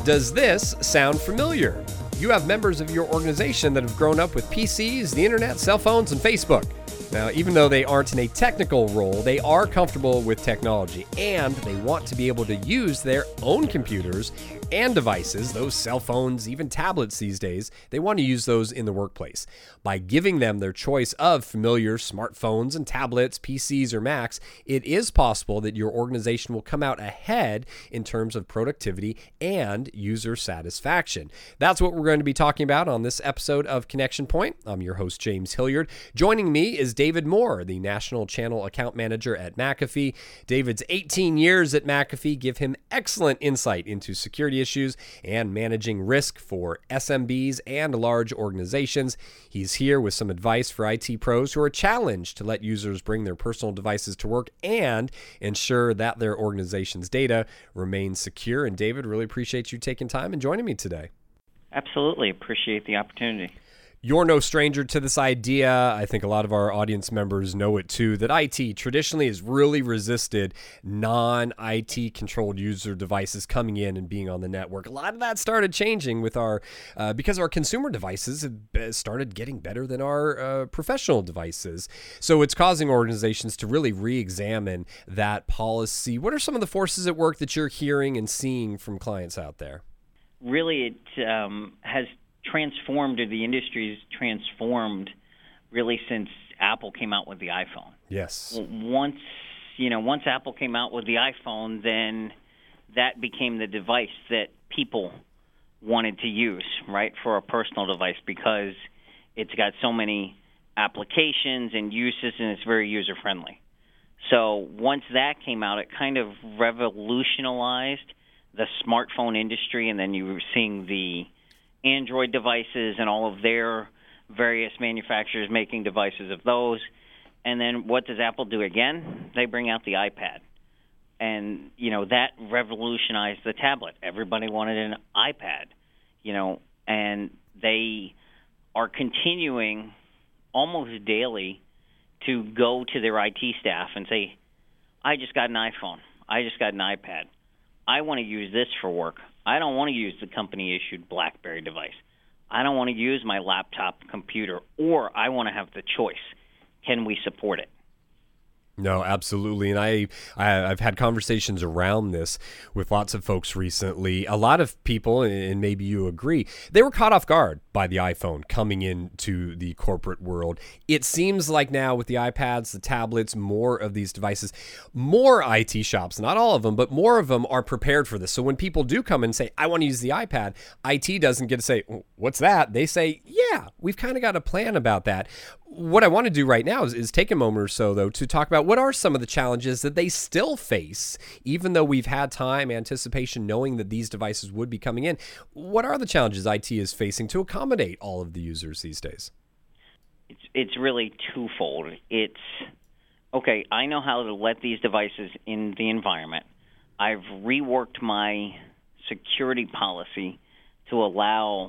Does this sound familiar? You have members of your organization that have grown up with PCs, the internet, cell phones, and Facebook. Now, even though they aren't in a technical role, they are comfortable with technology, and they want to be able to use their own computers and devices, those cell phones, even tablets these days. They want to use those in the workplace. By giving them their choice of familiar smartphones and tablets, PCs, or Macs, it is possible that your organization will come out ahead in terms of productivity and user satisfaction. That's what we're going to be talking about on this episode of Connection Point. I'm your host, James Hilliard. Joining me is David Moore, the National Channel Account Manager at McAfee. David's 18 years at McAfee give him excellent insight into security issues and managing risk for SMBs and large organizations. He's here with some advice for IT pros who are challenged to let users bring their personal devices to work and ensure that their organization's data remains secure. And David, really appreciate you taking time and joining me today. Absolutely. Appreciate the opportunity. You're no stranger to this idea. I think a lot of our audience members know it too, that IT traditionally has really resisted non-IT controlled user devices coming in and being on the network. A lot of that started changing with because our consumer devices have started getting better than our professional devices. So it's causing organizations to really re-examine that policy. What are some of the forces at work that you're hearing and seeing from clients out there? Really, it has transformed, or the industry's transformed really since Apple came out with the iPhone. Yes. Once Apple came out with the iPhone, then that became the device that people wanted to use, right, for a personal device, because it's got so many applications and uses and it's very user-friendly. So once that came out, it kind of revolutionized the smartphone industry, and then you were seeing the Android devices and all of their various manufacturers making devices of those. And then what does Apple do again? They bring out the iPad. And, that revolutionized the tablet. Everybody wanted an iPad, and they are continuing almost daily to go to their IT staff and say, I just got an iPhone. I just got an iPad. I want to use this for work. I don't want to use the company-issued BlackBerry device. I don't want to use my laptop computer, or I want to have the choice. Can we support it? No, absolutely. And I've had conversations around this with lots of folks recently. A lot of people, and maybe you agree, they were caught off guard by the iPhone coming into the corporate world. It seems like now with the iPads, the tablets, more of these devices, more IT shops, not all of them, but more of them are prepared for this. So when people do come and say, I want to use the iPad, IT doesn't get to say, what's that? They say, yeah, we've kind of got a plan about that. What I want to do right now is take a moment or so, though, to talk about what are some of the challenges that they still face, even though we've had time, anticipation, knowing that these devices would be coming in. What are the challenges IT is facing to accommodate all of the users these days? It's really twofold. It's, okay, I know how to let these devices in the environment. I've reworked my security policy to allow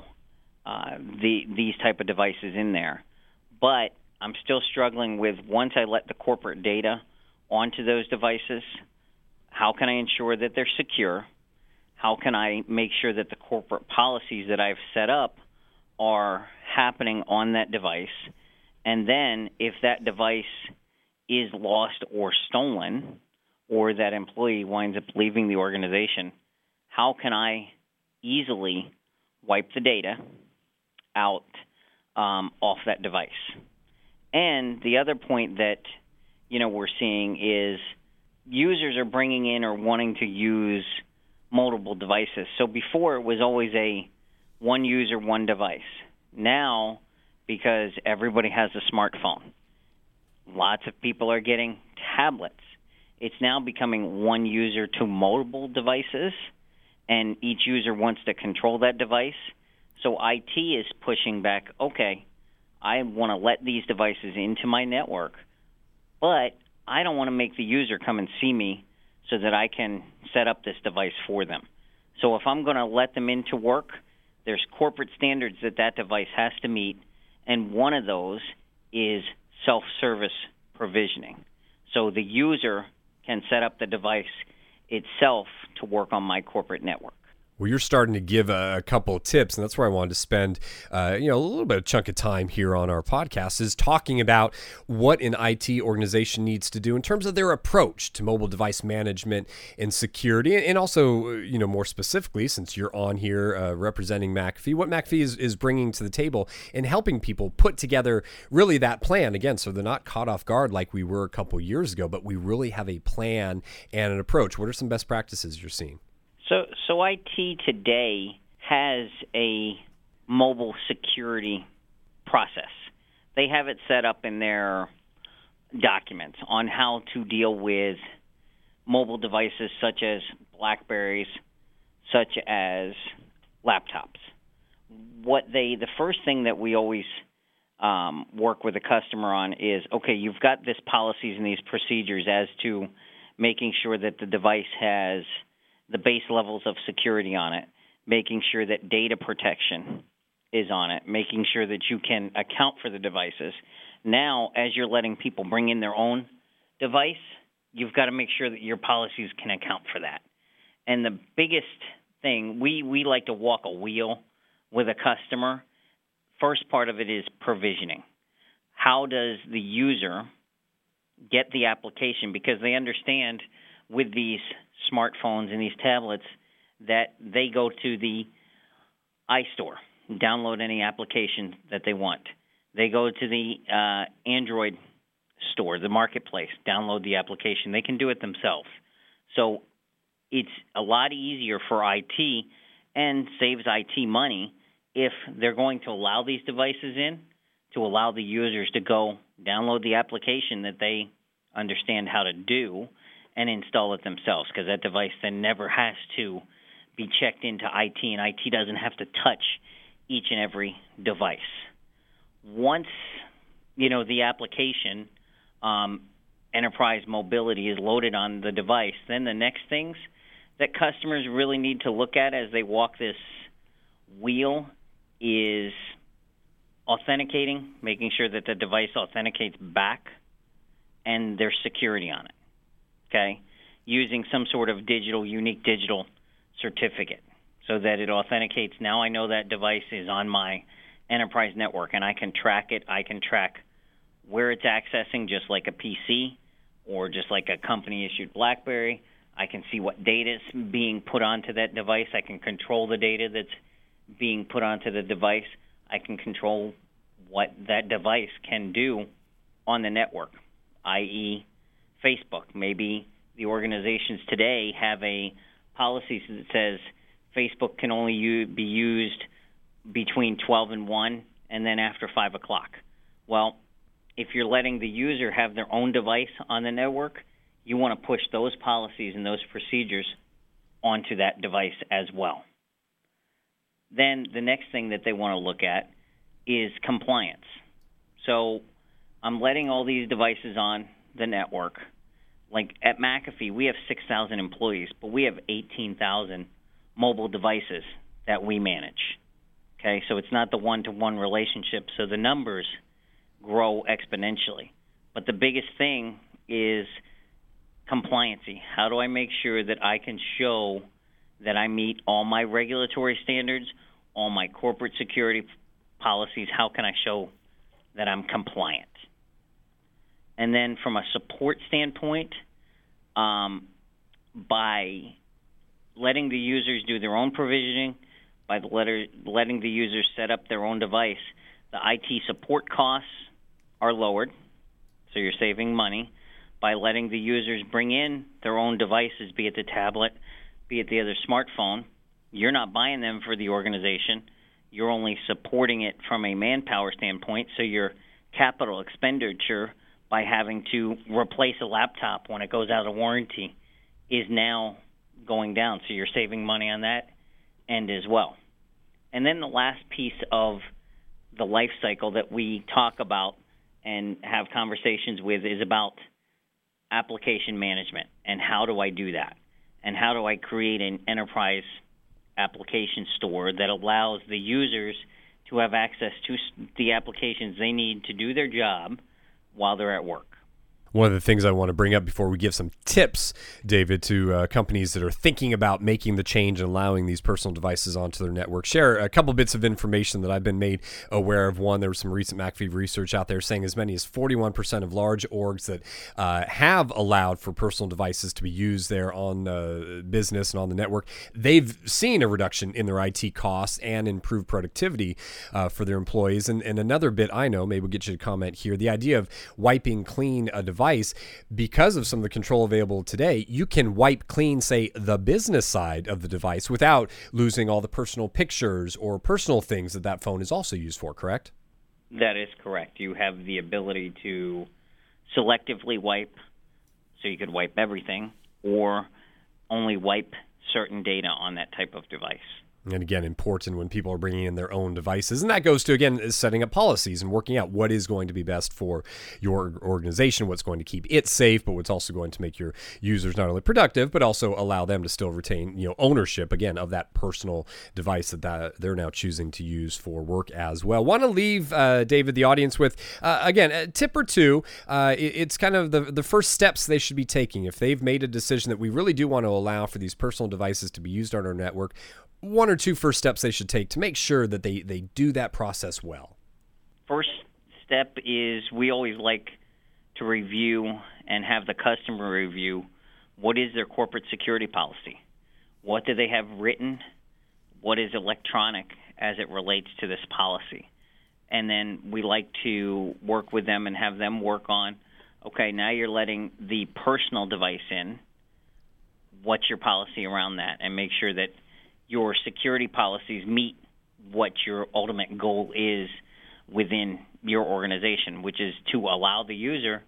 these type of devices in there. But I'm still struggling with, once I let the corporate data onto those devices, how can I ensure that they're secure? How can I make sure that the corporate policies that I've set up are happening on that device? And then if that device is lost or stolen, or that employee winds up leaving the organization, how can I easily wipe the data out off that device? And the other point that we're seeing is users are bringing in or wanting to use multiple devices. So before it was always a one user, one device. Now, because everybody has a smartphone, lots of people are getting tablets. It's now becoming one user to multiple devices, and each user wants to control that device. So IT is pushing back, okay, I want to let these devices into my network, but I don't want to make the user come and see me so that I can set up this device for them. So if I'm going to let them into work, there's corporate standards that device has to meet, and one of those is self-service provisioning. So the user can set up the device itself to work on my corporate network. Well, you're starting to give a couple of tips, and that's where I wanted to spend, a little bit of chunk of time here on our podcast is talking about what an IT organization needs to do in terms of their approach to mobile device management and security, and also, more specifically, since you're on here representing McAfee, what McAfee is bringing to the table and helping people put together really that plan again, so they're not caught off guard like we were a couple years ago, but we really have a plan and an approach. What are some best practices you're seeing? So IT today has a mobile security process. They have it set up in their documents on how to deal with mobile devices such as BlackBerries, such as laptops. The first thing that we always work with a customer on is, okay, you've got this policies and these procedures as to making sure that the device has the base levels of security on it, making sure that data protection is on it, making sure that you can account for the devices. Now, as you're letting people bring in their own device, you've got to make sure that your policies can account for that. And the biggest thing, we like to walk a wheel with a customer. First part of it is provisioning. How does the user get the application? Because they understand with these smartphones and these tablets that they go to the iStore, download any application that they want. They go to the Android store, the marketplace, download the application. They can do it themselves. So it's a lot easier for IT and saves IT money if they're going to allow these devices in, to allow the users to go download the application that they understand how to do and install it themselves, because that device then never has to be checked into IT, and IT doesn't have to touch each and every device. Once, the application, enterprise mobility, is loaded on the device, then the next things that customers really need to look at as they walk this wheel is authenticating, making sure that the device authenticates back, and there's security on it. Okay, using some sort of unique digital certificate so that it authenticates. Now I know that device is on my enterprise network, and I can track it. I can track where it's accessing, just like a PC or just like a company-issued BlackBerry. I can see what data is being put onto that device. I can control the data that's being put onto the device. I can control what that device can do on the network, i.e., Facebook. Maybe the organizations today have a policy that says Facebook can only be used between 12 and 1 and then after 5 o'clock. Well, if you're letting the user have their own device on the network, you want to push those policies and those procedures onto that device as well. Then the next thing that they want to look at is compliance. So I'm letting all these devices on the network. Like at McAfee, we have 6,000 employees, but we have 18,000 mobile devices that we manage. Okay, so it's not the one-to-one relationship, so the numbers grow exponentially. But the biggest thing is compliancy. How do I make sure that I can show that I meet all my regulatory standards, all my corporate security policies? How can I show that I'm compliant? And then from a support standpoint, by letting the users do their own provisioning, by letting the users set up their own device, the IT support costs are lowered, so you're saving money. By letting the users bring in their own devices, be it the tablet, be it the other smartphone, you're not buying them for the organization. You're only supporting it from a manpower standpoint, so your capital expenditure by having to replace a laptop when it goes out of warranty is now going down. So you're saving money on that end as well. And then the last piece of the life cycle that we talk about and have conversations with is about application management, and how do I do that? And how do I create an enterprise application store that allows the users to have access to the applications they need to do their job while they're at work? One of the things I want to bring up before we give some tips, David, to companies that are thinking about making the change and allowing these personal devices onto their network, share a couple bits of information that I've been made aware of. One, there was some recent McAfee research out there saying as many as 41% of large orgs that have allowed for personal devices to be used there on business and on the network, they've seen a reduction in their IT costs and improved productivity for their employees. And another bit I know, maybe we'll get you to comment here, the idea of wiping clean a device, because of some of the control available today, you can wipe clean, say, the business side of the device without losing all the personal pictures or personal things that phone is also used for, correct? That is correct. You have the ability to selectively wipe, so you could wipe everything, or only wipe certain data on that type of device. And again, important when people are bringing in their own devices. And that goes to, again, setting up policies and working out what is going to be best for your organization, what's going to keep it safe, but what's also going to make your users not only productive, but also allow them to still retain, ownership, again, of that personal device that they're now choosing to use for work as well. Want to leave, David, the audience with, again, a tip or two. It's kind of the first steps they should be taking. If they've made a decision that we really do want to allow for these personal devices to be used on our network, one or two first steps they should take to make sure that they do that process well. First step is we always like to review and have the customer review what is their corporate security policy. What do they have written? What is electronic as it relates to this policy? And then we like to work with them and have them work on, okay, now you're letting the personal device in. What's your policy around that? And make sure that your security policies meet what your ultimate goal is within your organization, which is to allow the user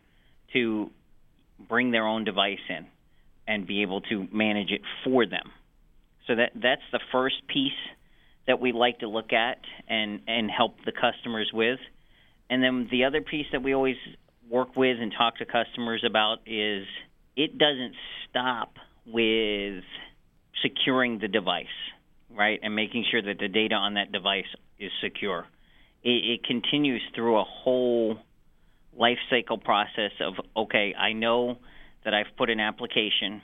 to bring their own device in and be able to manage it for them. So that's the first piece that we like to look at and help the customers with. And then the other piece that we always work with and talk to customers about is it doesn't stop with securing the device, right, and making sure that the data on that device is secure. It continues through a whole life cycle process of, okay, I know that I've put an application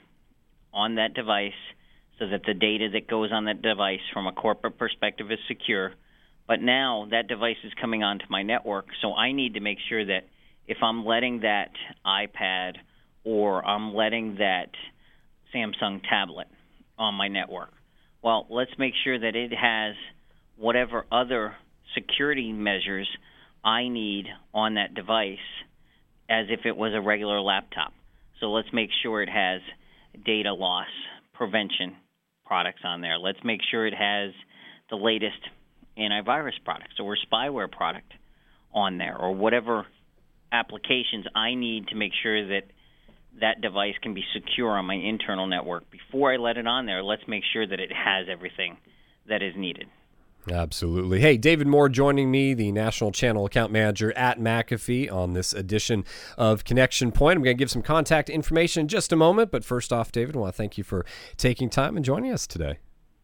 on that device so that the data that goes on that device from a corporate perspective is secure, but now that device is coming onto my network, so I need to make sure that if I'm letting that iPad or I'm letting that Samsung tablet on my network, well, let's make sure that it has whatever other security measures I need on that device as if it was a regular laptop. So let's make sure it has data loss prevention products on there. Let's make sure it has the latest antivirus products or spyware product on there, or whatever applications I need to make sure that that device can be secure on my internal network. Before I let it on there, let's make sure that it has everything that is needed. Absolutely. Hey, David Moore joining me, the National Channel Account Manager at McAfee on this edition of Connection Point. I'm going to give some contact information in just a moment, but first off, David, I want to thank you for taking time and joining us today.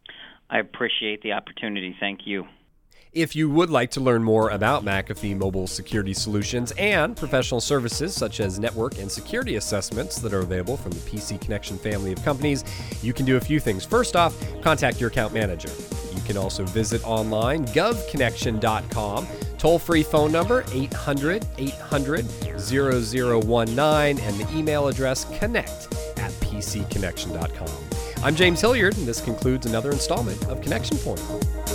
I appreciate the opportunity. Thank you. If you would like to learn more about McAfee Mobile Security Solutions and professional services such as network and security assessments that are available from the PC Connection family of companies, you can do a few things. First off, contact your account manager. You can also visit online, govconnection.com, toll-free phone number 800-800-0019, and the email address connect@pcconnection.com. I'm James Hilliard, and this concludes another installment of Connection Point.